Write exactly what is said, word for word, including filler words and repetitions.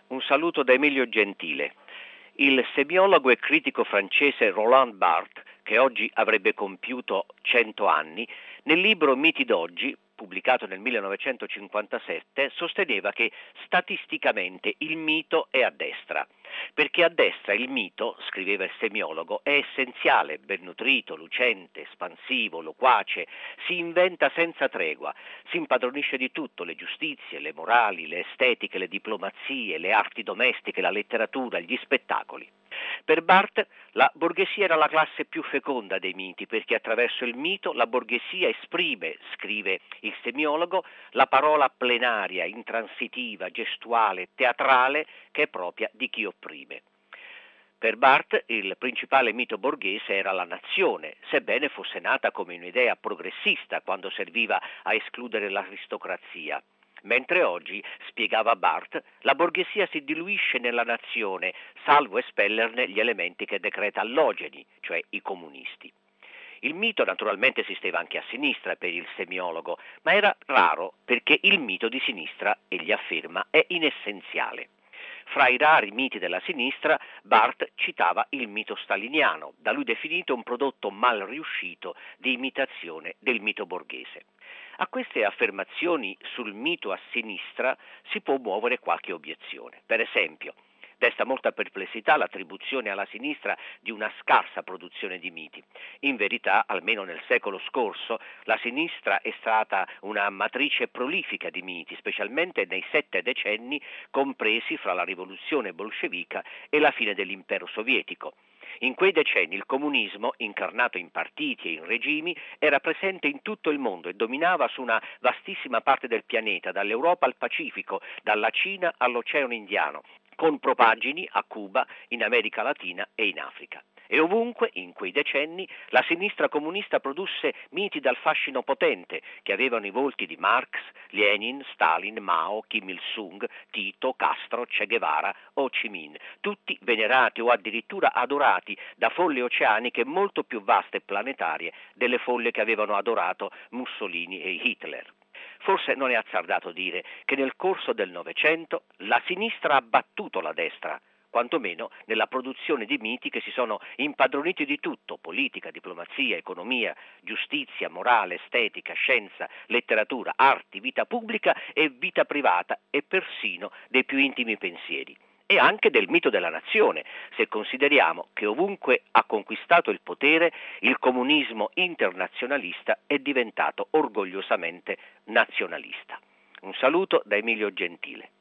Un saluto da Emilio Gentile. Il semiologo e critico francese Roland Barthes, che oggi avrebbe compiuto cento anni, nel libro Miti d'oggi, pubblicato nel millenovecentocinquantasette, sosteneva che statisticamente il mito è a destra, perché a destra il mito, scriveva il semiologo, è essenziale, ben nutrito, lucente, espansivo, loquace, si inventa senza tregua, si impadronisce di tutto, le giustizie, le morali, le estetiche, le diplomazie, le arti domestiche, la letteratura, gli spettacoli. Per Barthes la borghesia era la classe più feconda dei miti, perché attraverso il mito la borghesia esprime, scrive il semiologo, la parola plenaria, intransitiva, gestuale, teatrale che è propria di chi opprime. Per Barthes il principale mito borghese era la nazione, sebbene fosse nata come un'idea progressista quando serviva a escludere l'aristocrazia. Mentre oggi, spiegava Barthes, la borghesia si diluisce nella nazione, salvo espellerne gli elementi che decreta allogeni, cioè i comunisti. Il mito naturalmente esisteva anche a sinistra per il semiologo, ma era raro perché il mito di sinistra, egli afferma, è inessenziale. Fra i rari miti della sinistra, Barthes citava il mito staliniano, da lui definito un prodotto mal riuscito di imitazione del mito borghese. A queste affermazioni sul mito a sinistra si può muovere qualche obiezione. Per esempio, desta molta perplessità l'attribuzione alla sinistra di una scarsa produzione di miti. In verità, almeno nel secolo scorso, la sinistra è stata una matrice prolifica di miti, specialmente nei sette decenni compresi fra la rivoluzione bolscevica e la fine dell'impero sovietico. In quei decenni il comunismo, incarnato in partiti e in regimi, era presente in tutto il mondo e dominava su una vastissima parte del pianeta, dall'Europa al Pacifico, dalla Cina all'Oceano Indiano, con propagini a Cuba, in America Latina e in Africa. E ovunque, in quei decenni, la sinistra comunista produsse miti dal fascino potente, che avevano i volti di Marx, Lenin, Stalin, Mao, Kim Il-sung, Tito, Castro, Che Guevara, Ho Chi Minh, tutti venerati o addirittura adorati da folle oceaniche molto più vaste e planetarie delle folle che avevano adorato Mussolini e Hitler. Forse non è azzardato dire che nel corso del Novecento la sinistra ha battuto la destra, quantomeno nella produzione di miti che si sono impadroniti di tutto: politica, diplomazia, economia, giustizia, morale, estetica, scienza, letteratura, arti, vita pubblica e vita privata e persino dei più intimi pensieri. E anche del mito della nazione, se consideriamo che ovunque ha conquistato il potere, il comunismo internazionalista è diventato orgogliosamente nazionalista. Un saluto da Emilio Gentile.